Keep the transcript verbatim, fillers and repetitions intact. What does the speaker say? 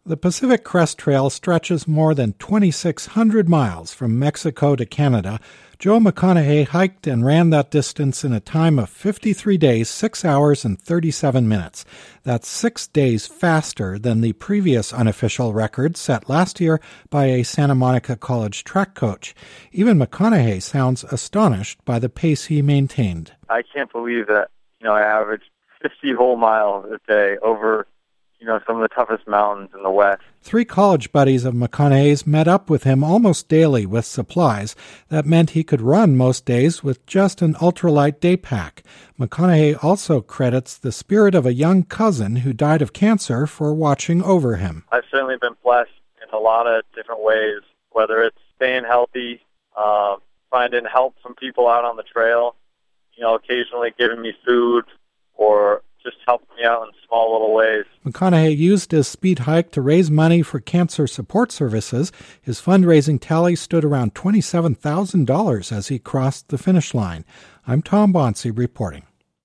The Pacific Crest Trail stretches more than twenty-six hundred miles from Mexico to Canada. Joe McConaughay hiked and ran that distance in a time of fifty-three days, six hours, and thirty-seven minutes. That's six days faster than the previous unofficial record set last year by a Santa Monica College track coach. Even McConaughay sounds astonished by the pace he maintained. I can't believe that, you know, I averaged fifty whole miles a day over, you know, some of the toughest mountains in the West. Three college buddies of McConaughay's met up with him almost daily with supplies. That meant he could run most days with just an ultralight day pack. McConaughay also credits the spirit of a young cousin who died of cancer for watching over him. I've certainly been blessed in a lot of different ways, whether it's staying healthy, uh, finding help from people out on the trail, you know, occasionally giving me food or just helping me out in small little ways. McConaughay used his speed hike to raise money for cancer support services. His fundraising tally stood around twenty-seven thousand dollars as he crossed the finish line. I'm Tom Bonsi reporting.